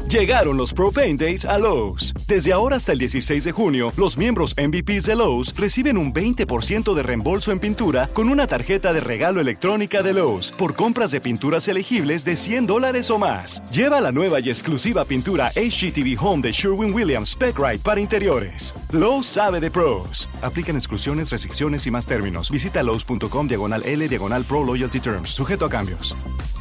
Llegaron los Pro Paint Days a Lowe's. Desde ahora hasta el 16 de junio, los miembros MVPs de Lowe's reciben un 20% de reembolso en pintura con una tarjeta de regalo electrónica de Lowe's por compras de pinturas elegibles de $100 o más. Lleva la nueva y exclusiva pintura HGTV Home de Sherwin-Williams Spec-Rite para interiores. Lowe's sabe de pros. Aplican exclusiones, restricciones y más términos. Visita Lowe's.com/L/Pro Loyalty Terms. Sujeto a cambios.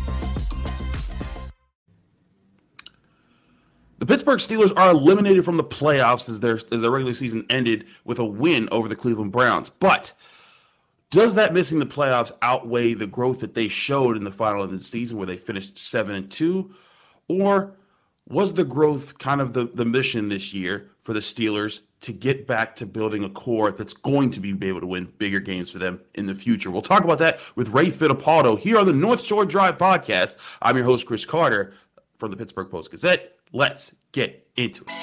The Pittsburgh Steelers are eliminated from the playoffs as their regular season ended with a win over the Cleveland Browns. But does that missing the playoffs outweigh the growth that they showed in the final of the season where they finished 7-2? Or was the growth kind of the mission this year for the Steelers to get back to building a core that's going to be able to win bigger games for them in the future? We'll talk about that with Ray Fittipaldo here on the North Shore Drive podcast. I'm your host, Chris Carter, from the Pittsburgh Post-Gazette. Let's get into it.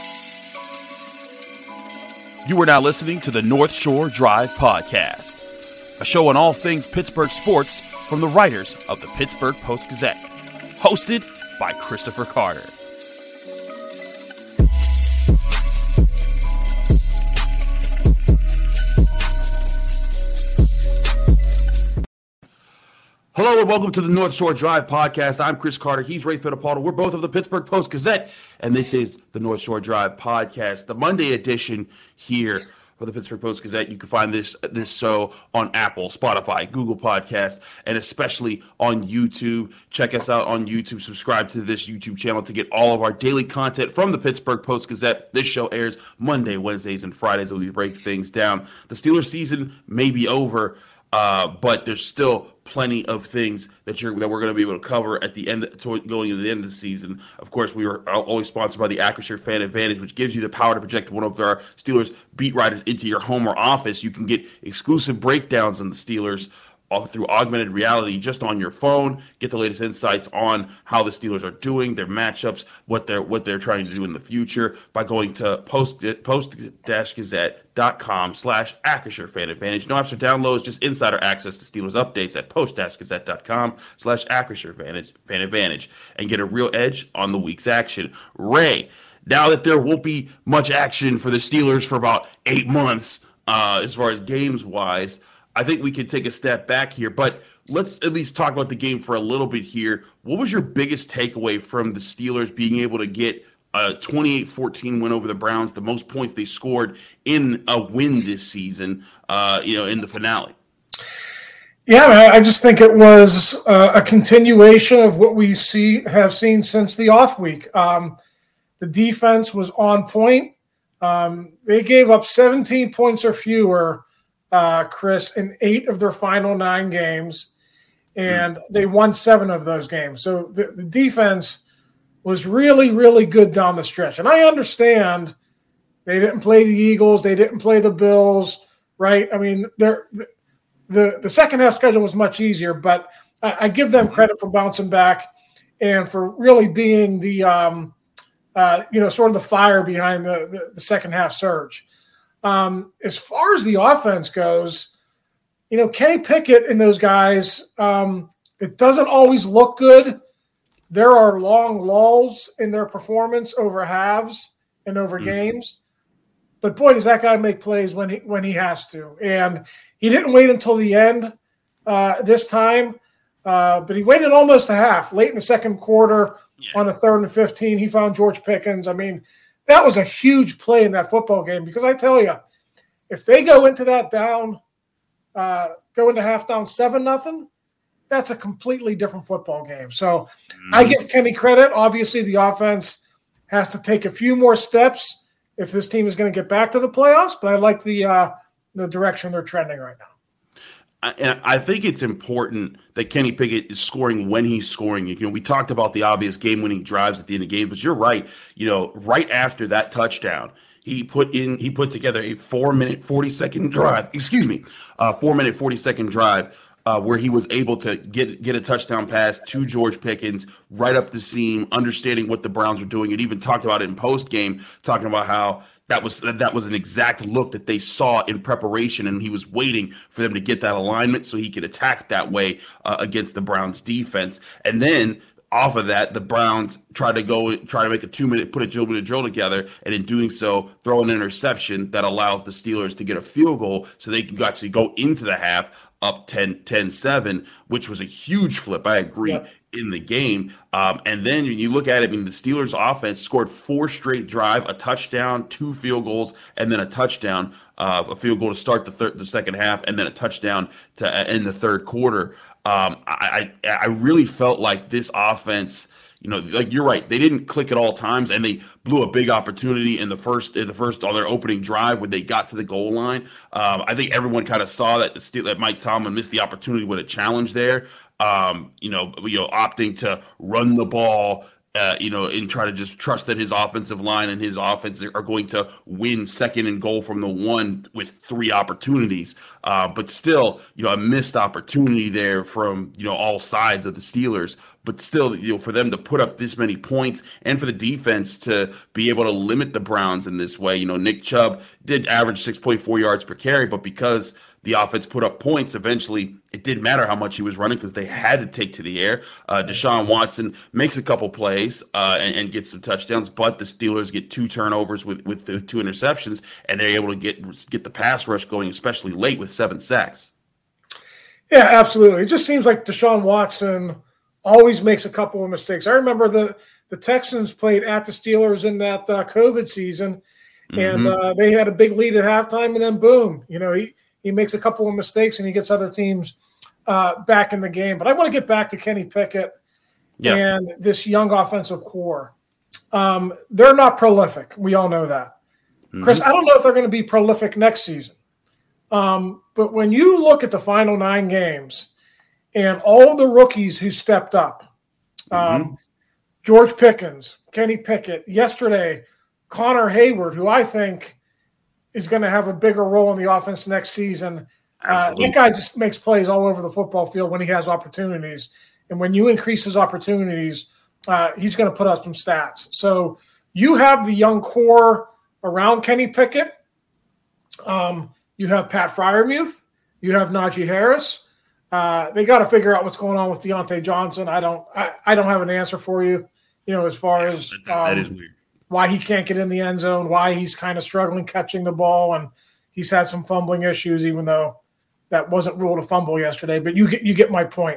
You are now listening to the North Shore Drive podcast, a show on all things Pittsburgh sports from the writers of the Pittsburgh Post-Gazette, hosted by Christopher Carter. Hello and welcome to the North Shore Drive podcast. I'm Chris Carter. He's Ray Fittipaldo. We're both of the Pittsburgh Post-Gazette, and this is the North Shore Drive podcast, the Monday edition here for the Pittsburgh Post-Gazette. You can find this show on Apple, Spotify, Google Podcasts, and especially on YouTube. Check us out on YouTube. Subscribe to this YouTube channel to get all of our daily content from the Pittsburgh Post-Gazette. This show airs Monday, Wednesdays, and Fridays as we break things down. The Steelers season may be over, but there's still plenty of things that we're going to be able to cover at the end, going into the end of the season. Of course, we are always sponsored by the Acrisure Fan Advantage, which gives you the power to project one of our Steelers beat writers into your home or office. You can get exclusive breakdowns on the Steelers through augmented reality just on your phone. Get the latest insights on how the Steelers are doing, their matchups, what they're trying to do in the future by going to post-gazette.com/Acrisure Fan Advantage. No apps or downloads, just insider access to Steelers updates at post-gazette.com/Acrisure Fan Advantage and get a real edge on the week's action. Ray, now that there won't be much action for the Steelers for about 8 months, as far as games-wise, I think we could take a step back here, but let's at least talk about the game for a little bit here. What was your biggest takeaway from the Steelers being able to get a 28-14 win over the Browns, the most points they scored in a win this season, in the finale? Yeah, I just think it was a continuation of what we have seen since the off week. The defense was on point. They gave up 17 points or fewer, Chris, in 8 of their final 9 games, and they won 7 of those games. So the defense was really, really good down the stretch. And I understand they didn't play the Eagles, they didn't play the Bills, right? I mean, the second half schedule was much easier, but I give them credit for bouncing back and for really being the sort of the fire behind the second half surge. As far as the offense goes, Kenny Pickett and those guys, it doesn't always look good. There are long lulls in their performance over halves and over games. But boy, does that guy make plays when he has to. And he didn't wait until the end this time, but he waited almost a half. Late in the second quarter on a 3rd and 15, he found George Pickens. I mean, that was a huge play in that football game because I tell you, if they go into that down, go into half down 7-0, that's a completely different football game. So I give Kenny credit. Obviously, the offense has to take a few more steps if this team is going to get back to the playoffs, but I like the direction they're trending right now. And I think it's important that Kenny Pickett is scoring when he's scoring. We talked about the obvious game-winning drives at the end of the game, but you're right. Right after that touchdown, he put together a 4-minute 40-second drive. 4-minute 40-second drive where he was able to get a touchdown pass to George Pickens right up the seam, understanding what the Browns were doing, and even talked about it in post-game, talking about how that was an exact look that they saw in preparation, and he was waiting for them to get that alignment so he could attack that way against the Browns defense. And then off of that, the Browns try to make a 2-minute, put a 2-minute drill together, and in doing so, throw an interception that allows the Steelers to get a field goal so they can actually go into the half up 10-7, which was a huge flip. I agree. Yeah. In the game. And then when you look at it, I mean, the Steelers offense scored 4 straight drive, a touchdown, 2 field goals, and then a touchdown, a field goal to start the second half, and then a touchdown to end the third quarter. I really felt like this offense, like you're right, they didn't click at all times, and they blew a big opportunity in the first on their opening drive when they got to the goal line. I think everyone kind of saw that Mike Tomlin missed the opportunity with a challenge there. Opting to run the ball, and try to just trust that his offensive line and his offense are going to win second and goal from the 1 with 3 opportunities. But still, a missed opportunity there from, all sides of the Steelers. But still, for them to put up this many points and for the defense to be able to limit the Browns in this way, Nick Chubb did average 6.4 yards per carry, but because the offense put up points, eventually it didn't matter how much he was running because they had to take to the air. Deshaun Watson makes a couple plays and gets some touchdowns, but the Steelers get 2 turnovers with the 2 interceptions, and they're able to get the pass rush going, especially late with 7 sacks. Yeah, absolutely. It just seems like Deshaun Watson always makes a couple of mistakes. I remember the Texans played at the Steelers in that COVID season, and they had a big lead at halftime, and then boom, he makes a couple of mistakes and he gets other teams back in the game. But I want to get back to Kenny Pickett and this young offensive core. They're not prolific. We all know that. Chris, I don't know if they're going to be prolific next season. But when you look at the final 9 games and all the rookies who stepped up, George Pickens, Kenny Pickett, yesterday, Connor Hayward, who I think is going to have a bigger role in the offense next season. That guy just makes plays all over the football field when he has opportunities. And when you increase his opportunities, he's going to put up some stats. So you have the young core around Kenny Pickett. You have Pat Freiermuth. You have Najee Harris. They got to figure out what's going on with Deontay Johnson. I don't have an answer for you, as far as that is weird. Why he can't get in the end zone, why he's kind of struggling catching the ball, and he's had some fumbling issues, even though that wasn't ruled a fumble yesterday. But you get my point.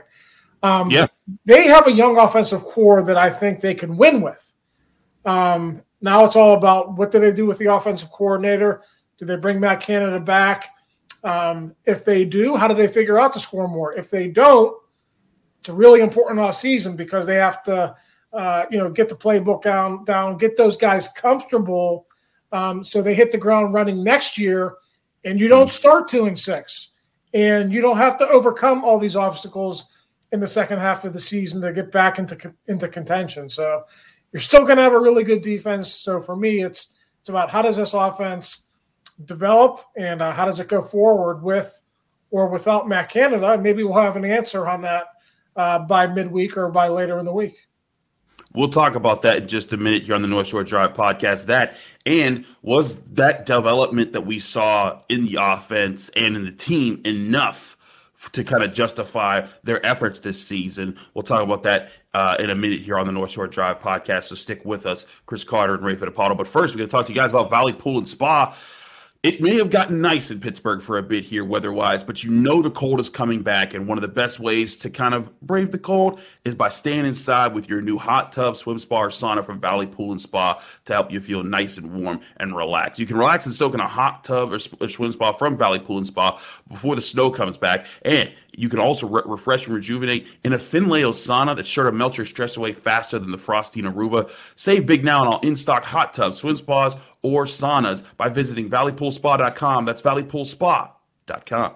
They have a young offensive core that I think they can win with. Now it's all about what do they do with the offensive coordinator? Do they bring Matt Canada back? If they do, how do they figure out to score more? If they don't, it's a really important offseason because they have to get the playbook down, get those guys comfortable so they hit the ground running next year, and you don't start 2-6, and you don't have to overcome all these obstacles in the second half of the season to get back into contention. So you're still going to have a really good defense. So for me, it's about how does this offense develop and how does it go forward with or without Matt Canada? And maybe we'll have an answer on that by midweek or by later in the week. We'll talk about that in just a minute here on the North Shore Drive podcast. Was that development that we saw in the offense and in the team enough to kind of justify their efforts this season? We'll talk about that in a minute here on the North Shore Drive podcast, so stick with us, Chris Carter and Ray Fittipaldo. But first, we're going to talk to you guys about Valley Pool and Spa. It may have gotten nice in Pittsburgh for a bit here weather-wise, but the cold is coming back, and one of the best ways to kind of brave the cold is by staying inside with your new hot tub, swim spa, or sauna from Valley Pool and Spa to help you feel nice and warm and relaxed. You can relax and soak in a hot tub or swim spa from Valley Pool and Spa before the snow comes back, and you can also refresh and rejuvenate in a Finleo sauna that's sure to melt your stress away faster than the Frosty Aruba. Save big now on all in-stock hot tubs, swim spas, or saunas by visiting valleypoolspa.com. That's valleypoolspa.com.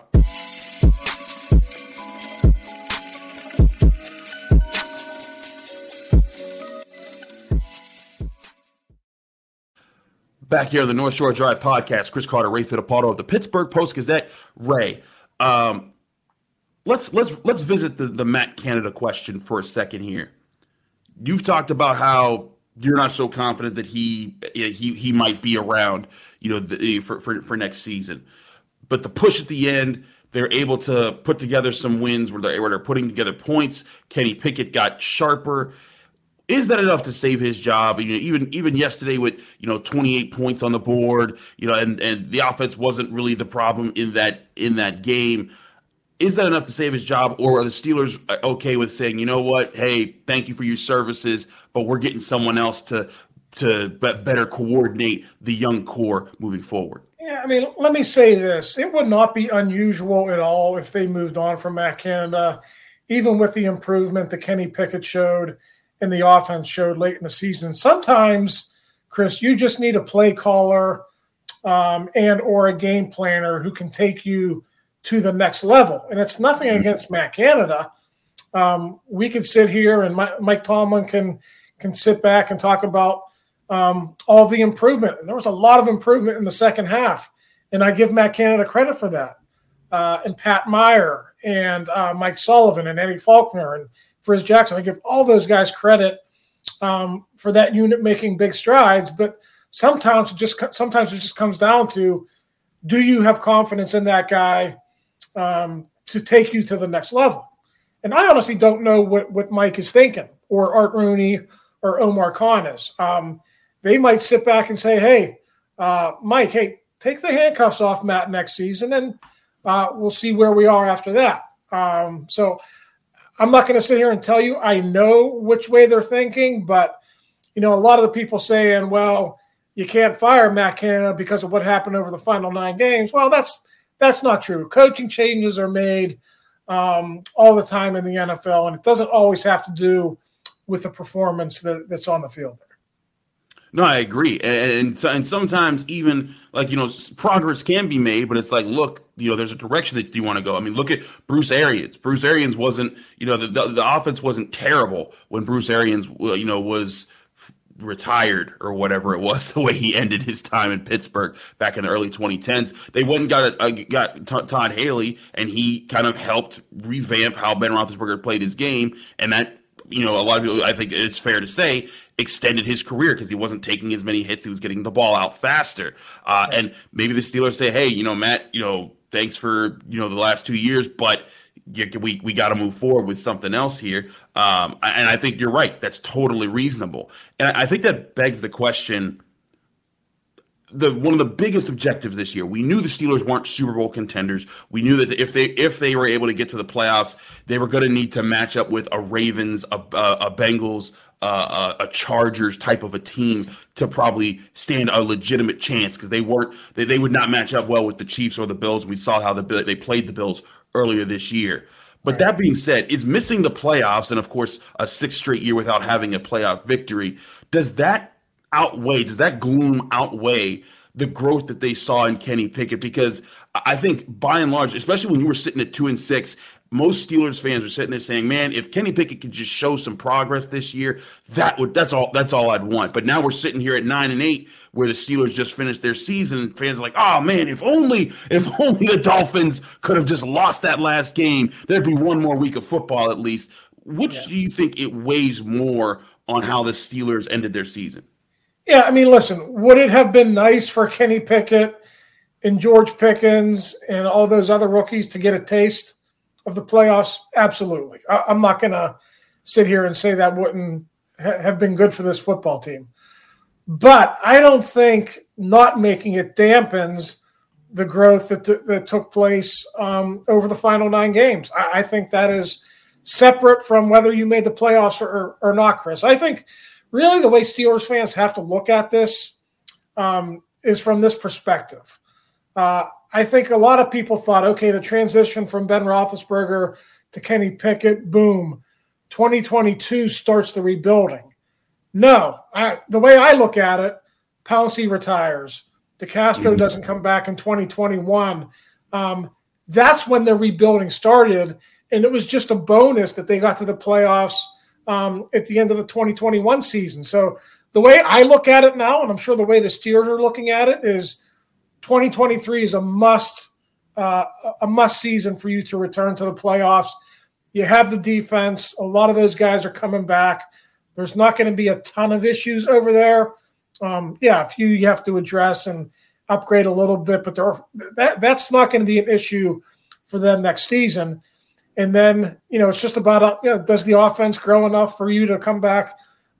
Back here on the North Shore Drive podcast, Chris Carter, Ray Fittipaldo of the Pittsburgh Post-Gazette. Ray, let's visit the Matt Canada question for a second here. You've talked about how you're not so confident that he might be around, for next season. But the push at the end, they're able to put together some wins where they're putting together points. Kenny Pickett got sharper. Is that enough to save his job? Even yesterday with 28 points on the board, and the offense wasn't really the problem in that game. Is that enough to save his job, or are the Steelers okay with saying, you know what, hey, thank you for your services, but we're getting someone else to better coordinate the young core moving forward? Yeah, I mean, let me say this. It would not be unusual at all if they moved on from Matt Canada, even with the improvement that Kenny Pickett showed and the offense showed late in the season. Sometimes, Chris, you just need a play caller and or a game planner who can take you to the next level. And it's nothing against Matt Canada. We could sit here and Mike Tomlin can sit back and talk about all the improvement. And there was a lot of improvement in the second half. And I give Matt Canada credit for that. And Pat Meyer and Mike Sullivan and Eddie Faulkner and Frizz Jackson. I give all those guys credit for that unit making big strides. But sometimes it just comes down to, do you have confidence in that guy to take you to the next level? And I honestly don't know what Mike is thinking, or Art Rooney or Omar Khan is. They might sit back and say, hey, Mike, hey, take the handcuffs off Matt next season, and we'll see where we are after that. So I'm not going to sit here and tell you I know which way they're thinking, but, a lot of the people saying, well, you can't fire Matt Canada because of what happened over the final 9 games. Well, that's not true. Coaching changes are made all the time in the NFL, and it doesn't always have to do with the performance that's on the field there. No, I agree. And sometimes even progress can be made, but it's like, look, there's a direction that you want to go. I mean, look at Bruce Arians. Bruce Arians wasn't, the offense wasn't terrible when Bruce Arians, was retired or whatever it was, the way he ended his time in Pittsburgh back in the early 2010s. They went and got Todd Haley, and he kind of helped revamp how Ben Roethlisberger played his game, and that, a lot of people, I think it's fair to say, extended his career because he wasn't taking as many hits. He was getting the ball out faster. And maybe the Steelers say, hey, Matt, thanks for, the last 2 years, but we got to move forward with something else here. And I think you're right. That's totally reasonable. And I think that begs the question, one of the biggest objectives this year, we knew the Steelers weren't Super Bowl contenders. We knew that if they were able to get to the playoffs, they were going to need to match up with a Ravens, a Bengals, a Chargers type of a team to probably stand a legitimate chance, because they would not match up well with the Chiefs or the Bills. We saw how they played the Bills earlier this year. But that being said, is missing the playoffs, and of course a 6th straight year without having a playoff victory, does that gloom outweigh the growth that they saw in Kenny Pickett? Because I think by and large, especially when you were sitting at 2-6, most Steelers fans are sitting there saying, man, if Kenny Pickett could just show some progress this year, that's all I'd want. But now we're sitting here at 9-8, where the Steelers just finished their season, and fans are like, oh man, if only the Dolphins could have just lost that last game, there'd be one more week of football at least. Which do you think it weighs more on how the Steelers ended their season? Yeah, I mean, listen, would it have been nice for Kenny Pickett and George Pickens and all those other rookies to get a taste of the playoffs? Absolutely. I'm not going to sit here and say that wouldn't have been good for this football team. But I don't think not making it dampens the growth that took place over the final 9 games. I think that is separate from whether you made the playoffs or not, Chris. I think really the way Steelers fans have to look at this is from this perspective. I think a lot of people thought, okay, the transition from Ben Roethlisberger to Kenny Pickett, boom, 2022 starts the rebuilding. No, the way I look at it, Pouncey retires. DeCastro doesn't come back in 2021. That's when the rebuilding started, and it was just a bonus that they got to the playoffs at the end of the 2021 season. So the way I look at it now, and I'm sure the way the Steelers are looking at it, is 2023 is a must season for you to return to the playoffs. You have the defense. A lot of those guys are coming back. There's not going to be a ton of issues over there. A few you have to address and upgrade a little bit, but that's not going to be an issue for them next season. And then, it's just about, does the offense grow enough for you to come back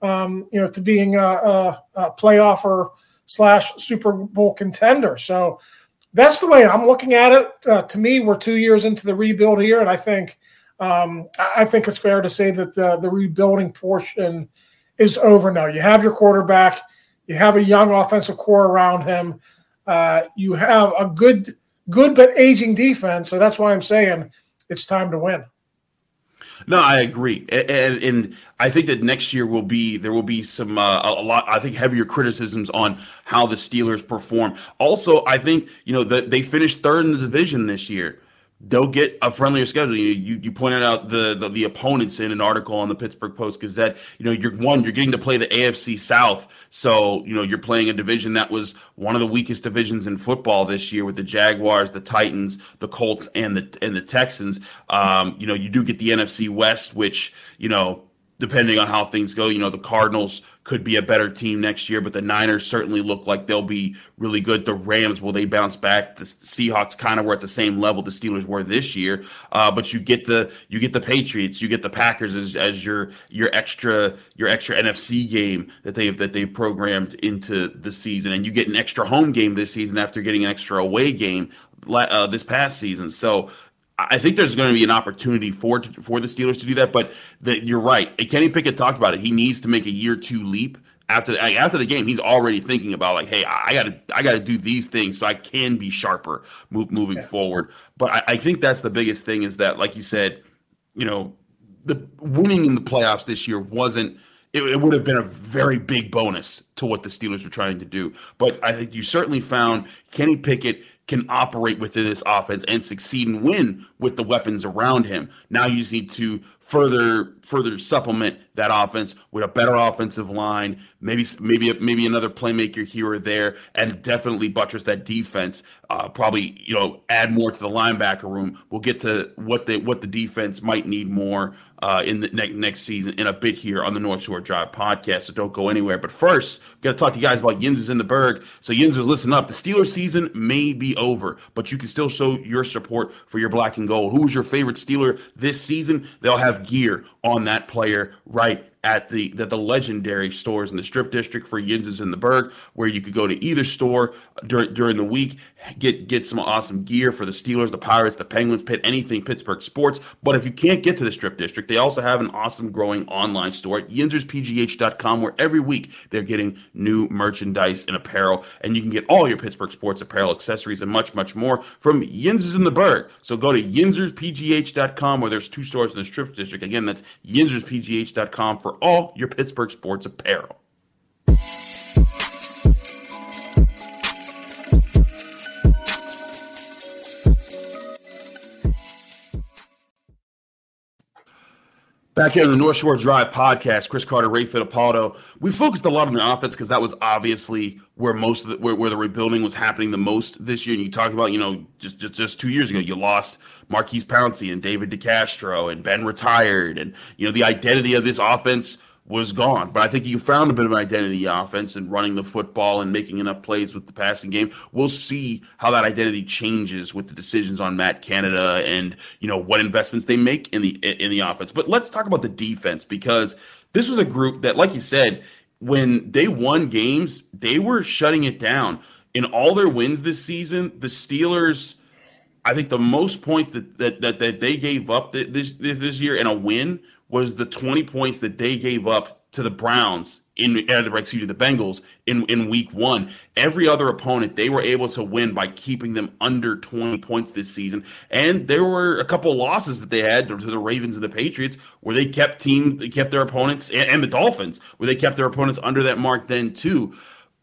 to being a playoff or / Super Bowl contender. So that's the way I'm looking at it. To me, we're 2 years into the rebuild here, and I think it's fair to say that the rebuilding portion is over now. You have your quarterback, you have a young offensive core around him, you have a good but aging defense. So that's why I'm saying it's time to win. No, I agree, and I think that next year there will be some a lot. I think heavier criticisms on how the Steelers perform. Also, I think that they finished third in the division this year. They'll get a friendlier schedule. You pointed out the opponents in an article on the Pittsburgh Post-Gazette. You're getting to play the AFC South, so you're playing a division that was one of the weakest divisions in football this year with the Jaguars, the Titans, the Colts, and the Texans. You do get the NFC West, which depending on how things go, the Cardinals could be a better team next year, but the Niners certainly look like they'll be really good. The Rams, will they bounce back? The Seahawks kind of were at the same level the Steelers were this year, but you get the Patriots, you get the Packers as your extra NFC game that they've programmed into the season, and you get an extra home game this season after getting an extra away game this past season. So I think there's going to be an opportunity for the Steelers to do that, but you're right. Kenny Pickett talked about it. He needs to make a year 2 leap after the game. He's already thinking about like, hey, I got to do these things so I can be sharper moving forward. But I think that's the biggest thing is that, like you said, the winning in the playoffs this year wasn't. It would have been a very big bonus to what the Steelers were trying to do. But I think you certainly found Kenny Pickett can operate within this offense and succeed and win with the weapons around him. Now you just need to further supplement that offense with a better offensive line, maybe another playmaker here or there, and definitely buttress that defense. Probably add more to the linebacker room. We'll get to what the defense might need more in the next season in a bit here on the North Shore Drive podcast. So don't go anywhere. But first, we've got to talk to you guys about Yinzers in the Berg. So Yinzers, listen up. The Steelers season may be over, but you can still show your support for your black and gold. Who is your favorite Steeler this season? They'll have gear on that player right at the legendary stores in the Strip District for Yinzers in the Berg, where you could go to either store during the week, get some awesome gear for the Steelers, the Pirates, the Penguins, anything Pittsburgh sports. But if you can't get to the Strip District, they also have an awesome growing online store at YinzersPGH.com, where every week they're getting new merchandise and apparel, and you can get all your Pittsburgh sports apparel, accessories, and much, much more from Yinzers in the Berg. So go to YinzersPGH.com, where there's 2 stores in the Strip District. Again, that's YinzersPGH.com for all your Pittsburgh sports apparel. Back here on the North Shore Drive podcast, Chris Carter, Ray Fittipaldo. We focused a lot on the offense because that was obviously where where the rebuilding was happening the most this year. And you talked about, just 2 years ago, you lost Marquise Pouncey and David DeCastro, and Ben retired, and the identity of this offense was gone. But I think you found a bit of an identity offense and running the football and making enough plays with the passing game. We'll see how that identity changes with the decisions on Matt Canada and what investments they make in the offense. But let's talk about the defense, because this was a group that, like you said, when they won games, they were shutting it down. In all their wins this season, the Steelers, I think the most points that they gave up this year in a win was the 20 points that they gave up to the Browns the Bengals in week 1. Every other opponent, they were able to win by keeping them under 20 points this season. And there were a couple of losses that they had to the Ravens and the Patriots where they kept their opponents, and the Dolphins, where they kept their opponents under that mark then too.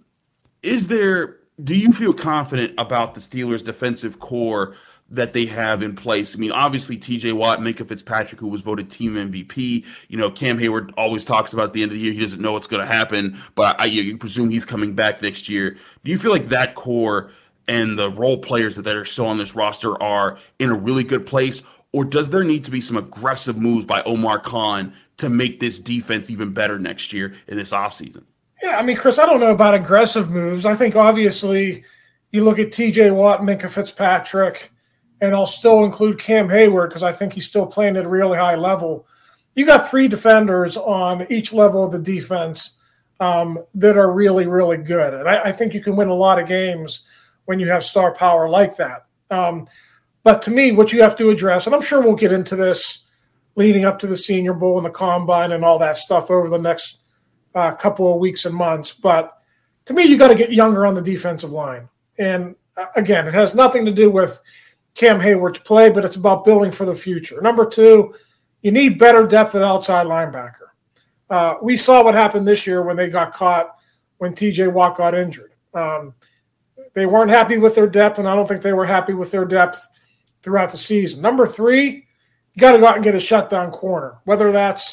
Do you feel confident about the Steelers' defensive core that they have in place? I mean, obviously, T.J. Watt, Minkah Fitzpatrick, who was voted team MVP. Cam Hayward always talks about at the end of the year he doesn't know what's going to happen, but you presume he's coming back next year. Do you feel like that core and the role players that are still on this roster are in a really good place, or does there need to be some aggressive moves by Omar Khan to make this defense even better next year in this offseason? Yeah, I mean, Chris, I don't know about aggressive moves. I think obviously you look at T.J. Watt, Minkah Fitzpatrick, and I'll still include Cam Hayward because I think he's still playing at a really high level. you got three defenders on each level of the defense that are really, really good. And I think you can win a lot of games when you have star power like that. But to me, what you have to address, and I'm sure we'll get into this leading up to the Senior Bowl and the Combine and all that stuff over the next couple of weeks and months. But to me, you got to get younger on the defensive line. And again, it has nothing to do with Cam Hayward's play, but it's about building for the future. Number two, you need better depth at outside linebacker. We saw what happened this year when they got caught when T.J. Watt got injured. They weren't happy with their depth, and I don't think they were happy with their depth throughout the season. Number three, you got to go out and get a shutdown corner, whether that's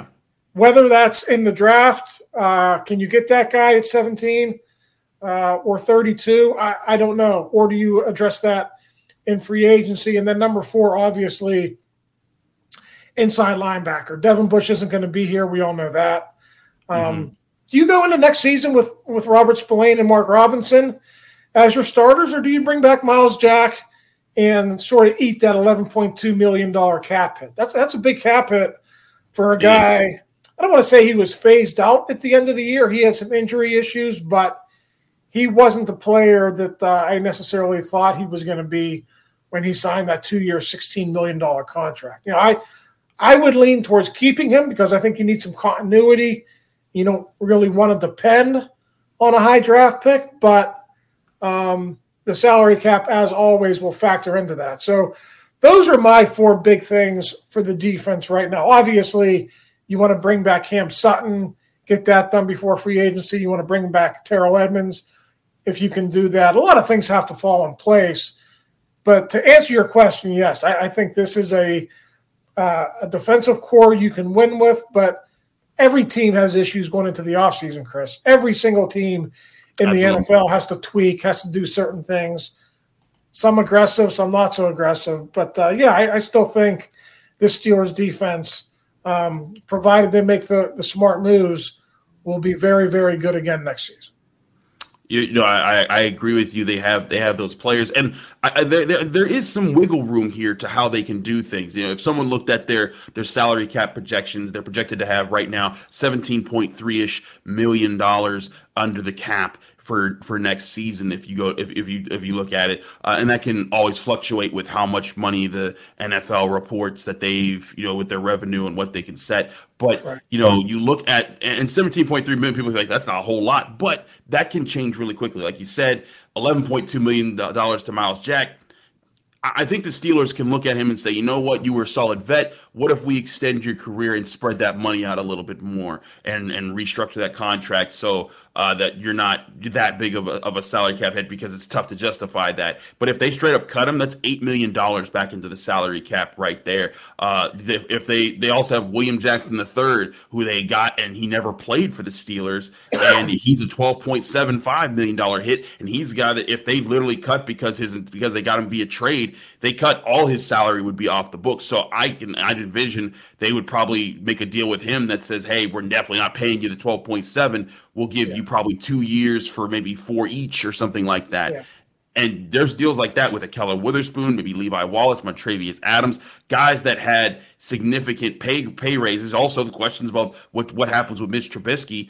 in the draft. Can you get that guy at 17 or 32? I don't know. Or do you address that in free agency? And then number four, obviously, inside linebacker. Devin Bush isn't going to be here. We all know that. Do you go into next season with Robert Spillane and Mark Robinson as your starters, or do you bring back Miles Jack and sort of eat that $11.2 million cap hit? That's a big cap hit for a guy. I don't want to say he was phased out at the end of the year. He had some injury issues, but he wasn't the player that I necessarily thought he was going to be when he signed that 2-year, $16 million contract. You know, I would lean towards keeping him because I think you need some continuity. You don't really want to depend on a high draft pick, but the salary cap, as always, will factor into that. So those are my four big things for the defense right now. Obviously, you want to bring back Cam Sutton, get that done before free agency. You want to bring back Terrell Edmonds if you can do that. A lot of things have to fall in place. But to answer your question, yes, I think this is a defensive core you can win with, but every team has issues going into the offseason, Chris. Every single team in the NFL has to tweak, has to do certain things. Some aggressive, some not so aggressive. But, I still think this Steelers defense, provided they make the smart moves, will be very, very good again next season. I agree with you. They have those players, and there is some wiggle room here to how they can do things. You know, if someone looked at their salary cap projections, they're projected to have right now $17.3-ish million under the cap for next season. If you look at it, and that can always fluctuate with how much money the NFL reports that they've, with their revenue and what they can set. But, right. You look at, and 17.3 million people are like, that's not a whole lot, but that can change really quickly. Like you said, $11.2 million to Miles Jack. I think the Steelers can look at him and say, you know what, you were a solid vet. What if we extend your career and spread that money out a little bit more and restructure that contract so that you're not that big of a salary cap hit, because it's tough to justify that. But if they straight up cut him, that's $8 million back into the salary cap right there. If they also have William Jackson III, who they got, and he never played for the Steelers, and he's a $12.75 million hit, and he's a guy that if they literally cut because they got him via trade, they cut, all his salary would be off the books. So I'd envision they would probably make a deal with him that says, hey, we're definitely not paying you the 12.7. We'll give you probably 2 years for maybe 4 each or something like that. Yeah. And there's deals like that with Ahkello Witherspoon, maybe Levi Wallace, Montravius Adams, guys that had significant pay raises. Also, the questions about what happens with Mitch Trubisky,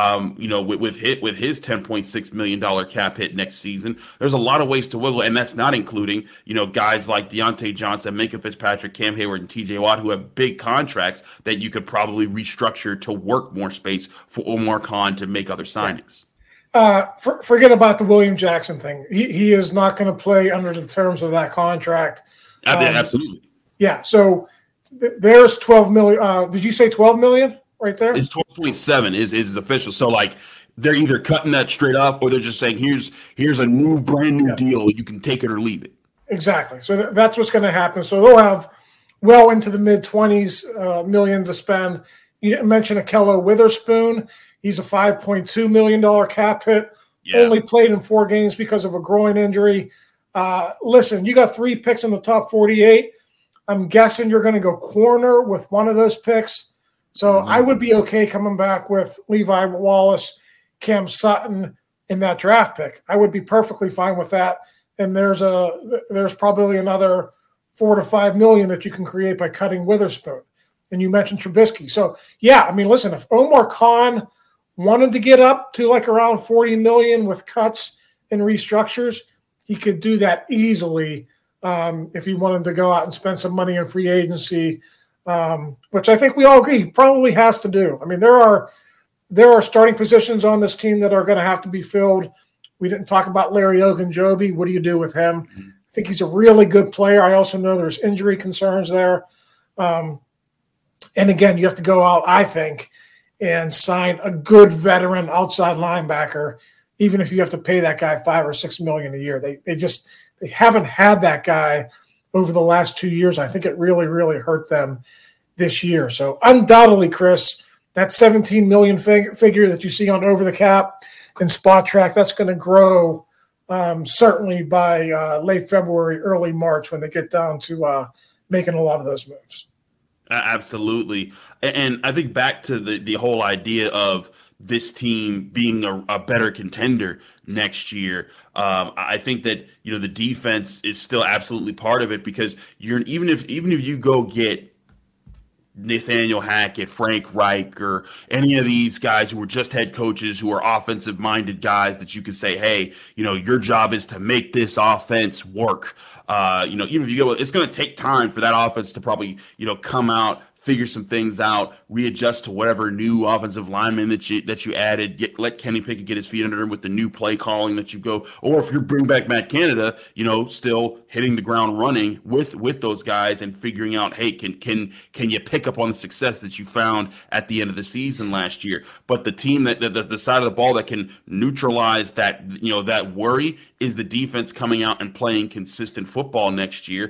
with his $10.6 million cap hit next season. There's a lot of ways to wiggle, and that's not including, guys like Deontay Johnson, Minkah Fitzpatrick, Cam Hayward, and TJ Watt, who have big contracts that you could probably restructure to work more space for Omar Khan to make other signings. Forget about the William Jackson thing. He is not going to play under the terms of that contract. Absolutely. Yeah. So there's 12 million. Did you say 12 million right there? It's 12.7 is official. So like they're either cutting that straight up, or they're just saying here's a brand new deal. You can take it or leave it. Exactly. So that's what's going to happen. So they'll have well into the mid-20s million to spend. You mentioned Ahkello Witherspoon. He's a $5.2 million cap hit. Yeah. Only played in 4 games because of a groin injury. Listen, you got 3 picks in the top 48. I'm guessing you're going to go corner with one of those picks. So I would be okay coming back with Levi Wallace, Cam Sutton in that draft pick. I would be perfectly fine with that. And there's probably another $4 to $5 million that you can create by cutting Witherspoon. and you mentioned Trubisky. So, yeah, I mean, listen, if Omar Khan wanted to get up to like around $40 million with cuts and restructures, he could do that easily if he wanted to go out and spend some money in free agency, which I think we all agree he probably has to do. I mean, there are starting positions on this team that are going to have to be filled. We didn't talk about Larry Ogunjobi. What do you do with him? I think he's a really good player. I also know there's injury concerns there. And again, you have to go out, I think, and sign a good veteran outside linebacker, even if you have to pay that guy $5 or $6 million a year. They haven't had that guy over the last 2 years. I think it really, really hurt them this year. So undoubtedly, Chris, that $17 million figure that you see on Over the Cap and Spot Track, that's going to grow certainly by late February, early March when they get down to making a lot of those moves. Absolutely. And I think back to the whole idea of this team being a better contender next year. I think that, the defense is still absolutely part of it, because even if you go get Nathaniel Hackett, Frank Reich, or any of these guys who were just head coaches who are offensive-minded guys that you could say, hey, your job is to make this offense work. Even if you go, it's going to take time for that offense to probably, come out, figure some things out, readjust to whatever new offensive lineman that you added. Let Kenny Pickett get his feet under him with the new play calling that you go. Or if you bring back Matt Canada, still hitting the ground running with those guys and figuring out, hey, can you pick up on the success that you found at the end of the season last year? But the team that the side of the ball that can neutralize that that worry is the defense coming out and playing consistent football next year.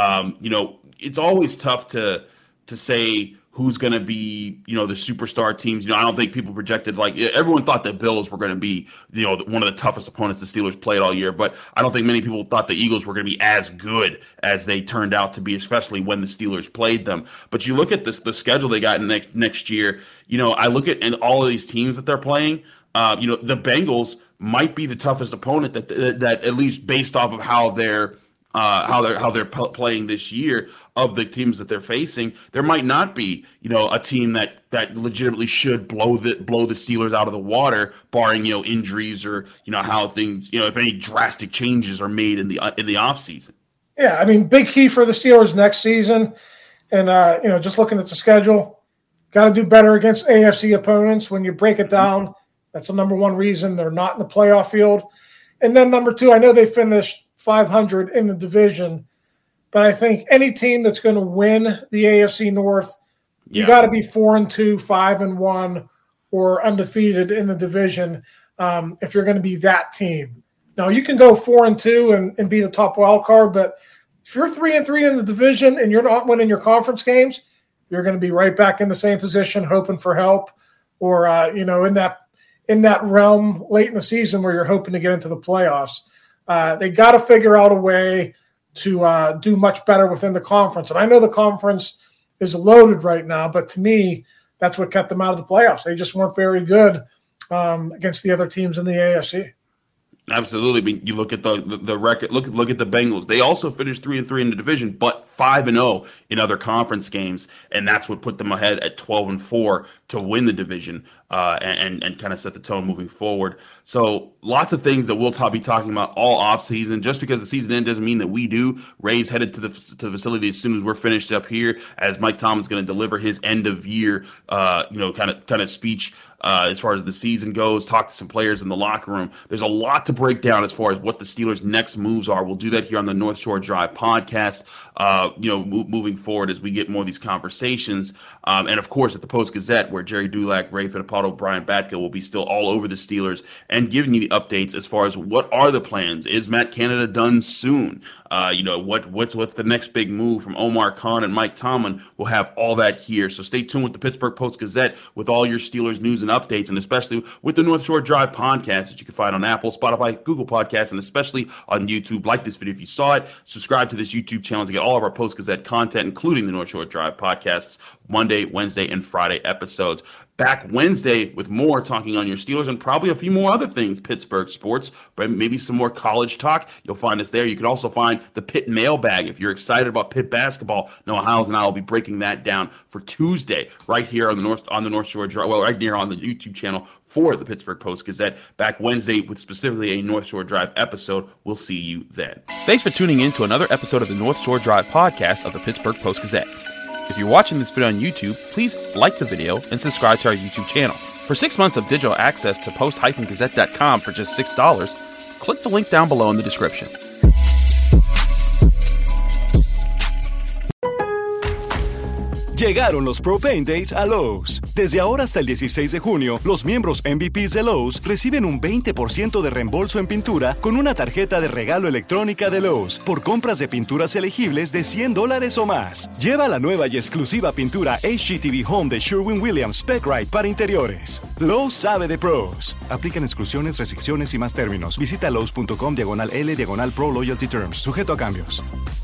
It's always tough to say who's going to be, the superstar teams. I don't think people projected, like, everyone thought the Bills were going to be, one of the toughest opponents the Steelers played all year. But I don't think many people thought the Eagles were going to be as good as they turned out to be, especially when the Steelers played them. But you look at the schedule they got next year, I look at and all of these teams that they're playing, the Bengals might be the toughest opponent that at least based off of how they're playing this year of the teams that they're facing. There might not be, a team that legitimately should blow the Steelers out of the water, barring, injuries or, how things, if any drastic changes are made in the offseason. Yeah, I mean, big key for the Steelers next season. And, just looking at the schedule, got to do better against AFC opponents. When you break it down, that's the number one reason they're not in the playoff field. And then number two, I know they finished 500 in the division, but I think any team that's going to win the AFC North, you got to be 4-2, 5-1, or undefeated in the division if you're going to be that team. Now, you can go 4-2 and be the top wild card, but if you're 3-3 in the division and you're not winning your conference games, you're going to be right back in the same position, hoping for help, or in that realm late in the season where you're hoping to get into the playoffs. They got to figure out a way to do much better within the conference. And I know the conference is loaded right now, but to me, that's what kept them out of the playoffs. They just weren't very good against the other teams in the AFC. Absolutely. I mean, you look at the record. Look at the Bengals. They also finished 3-3 in the division, but 5-0 in other conference games, and that's what put them ahead at 12-4 to win the division and kind of set the tone moving forward. So lots of things that we'll be talking about all off season. Just because the season end doesn't mean that we do. Ray's headed to the facility as soon as we're finished up here, as Mike Tomlin's going to deliver his end of year kind of speech. As far as the season goes, talk to some players in the locker room. There's a lot to break down as far as what the Steelers' next moves are. We'll do that here on the North Shore Drive podcast, moving forward as we get more of these conversations. And, of course, at the Post-Gazette, where Jerry Dulac, Ray Fittipaldo, Brian Batka will be still all over the Steelers and giving you the updates as far as what are the plans. Is Matt Canada done soon? What's the next big move from Omar Khan and Mike Tomlin? We'll have all that here. So stay tuned with the Pittsburgh Post-Gazette with all your Steelers news and updates, and especially with the North Shore Drive podcast that you can find on Apple, Spotify, Google Podcasts, and especially on YouTube. Like this video if you saw it. Subscribe to this YouTube channel to get all of our Post-Gazette content, including the North Shore Drive podcasts, Monday, Wednesday, and Friday episodes. back Wednesday with more talking on your Steelers and probably a few more other things, Pittsburgh sports, but maybe some more college talk. You'll find us there. You can also find the Pitt mailbag. If you're excited about Pitt basketball, Noah Hiles and I will be breaking that down for Tuesday right here on the North Shore Drive, well, right here on the YouTube channel for the Pittsburgh Post-Gazette. Back Wednesday with specifically a North Shore Drive episode. We'll see you then. Thanks for tuning in to another episode of the North Shore Drive podcast of the Pittsburgh Post-Gazette. If you're watching this video on YouTube, please like the video and subscribe to our YouTube channel. For 6 months of digital access to post-gazette.com for just $6, click the link down below in the description. Llegaron los Pro Paint Days a Lowe's. Desde ahora hasta el 16 de junio, los miembros MVPs de Lowe's reciben un 20% de reembolso en pintura con una tarjeta de regalo electrónica de Lowe's por compras de pinturas elegibles de $100 o más. Lleva la nueva y exclusiva pintura HGTV Home de Sherwin-Williams Spec-Rite para interiores. Lowe's sabe de pros. Aplican exclusiones, restricciones y más términos. Visita Lowe's.com/L/Pro Loyalty Terms. Sujeto a cambios.